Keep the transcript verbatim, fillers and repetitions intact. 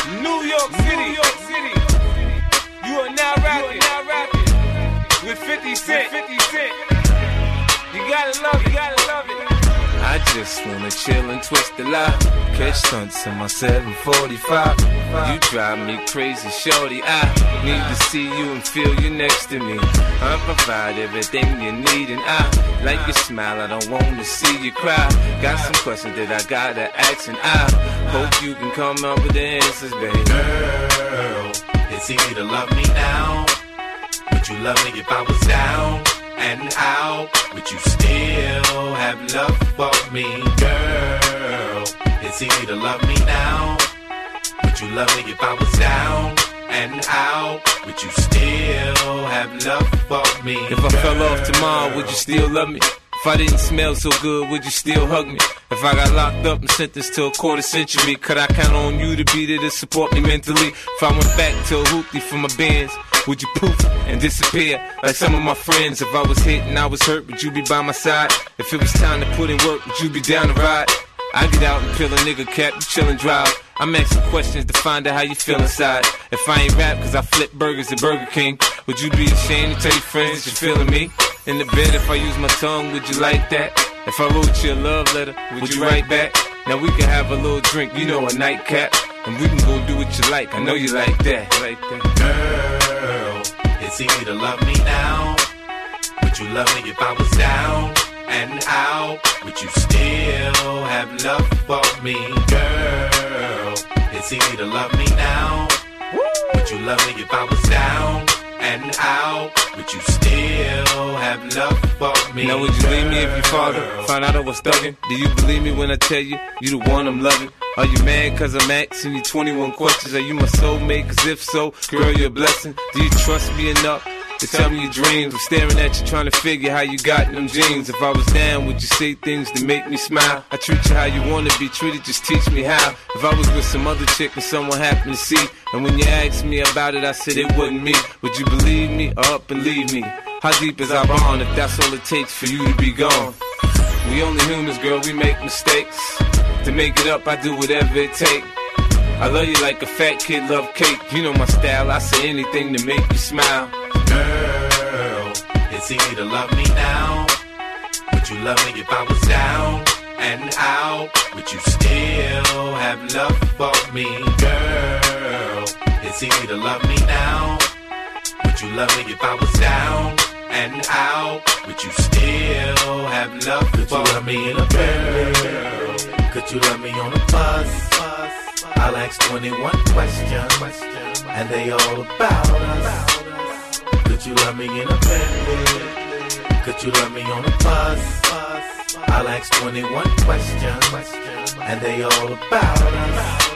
New York City, New York City. You are now rapping, now rapping with fifty Cent. fifty Cent. You gotta love it, you gotta love it. I just wanna chill and twist the lie. Catch stunts in my seven forty-five. You drive me crazy, shorty. I need to see you and feel you next to me. I provide everything you need, and I like your smile. I don't wanna see you cry. Got some questions that I gotta ask, and I hope you can come up with the answers, baby. Girl, it's easy to love me now. Would you love me if I was down and out? Would you still have love for me? Girl, it's easy to love me now. Would you love me if I was down and out? Would you still have love for me? If I fell off tomorrow, would you still love me? If I didn't smell so good, would you still hug me? If I got locked up and sentenced to a quarter century, could I count on you to be there to support me mentally? If I went back to a hoopty for my bands, would you poof and disappear like some of my friends? If I was hit and I was hurt, would you be by my side? If it was time to put in work, would you be down to ride? I get out and peel a nigga cap, you chillin' drive. I'm asking questions to find out how you feel inside. If I ain't rap cause I flip burgers at Burger King, would you be ashamed to tell your friends that you're feeling me? In the bed, if I use my tongue, would you like that? If I wrote you a love letter, would you write back? Now we can have a little drink, you know, a nightcap, and we can go do what you like. I know you like that, like that. Girl, it's easy to love me now. Would you love me if I was down and out? Would you still have love for me? Girl, it's easy to love me now. Would you love me if I was down and out? Would you still have love for me? Now would you leave me if your father found out I was thugging? Do you believe me when I tell you, you the one I'm loving? Are you mad cause I'm asking you twenty-one questions? Are you my soulmate? Cause if so, girl, you're a blessing. Do you trust me enough to tell me your dreams? I'm staring at you trying to figure how you got them jeans. If I was down, would you say things to make me smile? I treat you how you wanna be treated, just teach me how. If I was with some other chick and someone happened to see, and when you asked me about it, I said it wasn't me, would you believe me or up and leave me? How deep is our bond if that's all it takes for you to be gone? We only humans, girl, we make mistakes. To make it up, I do whatever it takes. I love you like a fat kid love cake. You know my style, I say anything to make you smile. Girl, it's easy to love me now. Would you love me if I was down and out? Would you still have love for me? Girl, it's easy to love me now. Would you love me if I was down and out? Would you still have love for me? Could you love me in a girl? Could you love me on a bus? I'll ask twenty-one questions, and they all about us. Could you love me in a bed? Could you love me on a bus? I'll ask twenty-one questions, and they all about us.